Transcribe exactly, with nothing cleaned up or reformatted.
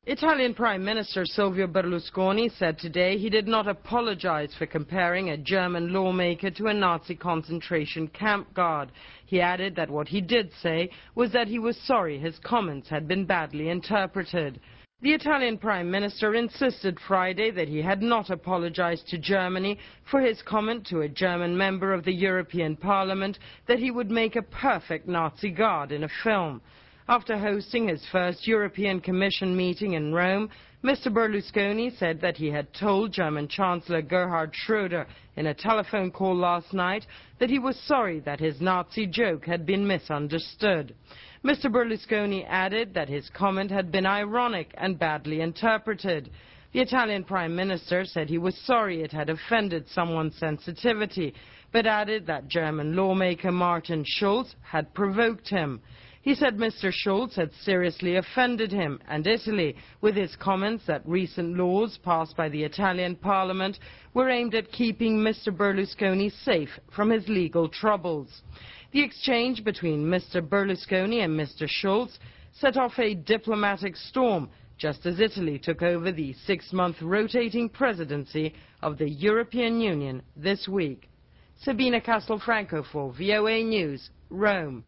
Italian Prime Minister Silvio Berlusconi said today he did not apologize for comparing a German lawmaker to a Nazi concentration camp guard. He added that what he did say was that he was sorry his comments had been badly interpreted. The Italian Prime Minister insisted Friday that he had not apologized to Germany for his comment to a German member of the European Parliament that he would make a perfect Nazi guard in a film. After hosting his first European Commission meeting in Rome, Mister Berlusconi said that he had told German Chancellor Gerhard Schroeder in a telephone call last night that he was sorry that his Nazi joke had been misunderstood. Mister Berlusconi added that his comment had been ironic and badly interpreted. The Italian Prime Minister said he was sorry it had offended someone's sensitivity, but added that German lawmaker Martin Schulz had provoked him. He said Mister Schulz had seriously offended him and Italy with his comments that recent laws passed by the Italian Parliament were aimed at keeping Mister Berlusconi safe from his legal troubles. The exchange between Mister Berlusconi and Mister Schulz set off a diplomatic storm just as Italy took over the six-month rotating presidency of the European Union this week. Sabina Castelfranco for V O A News, Rome.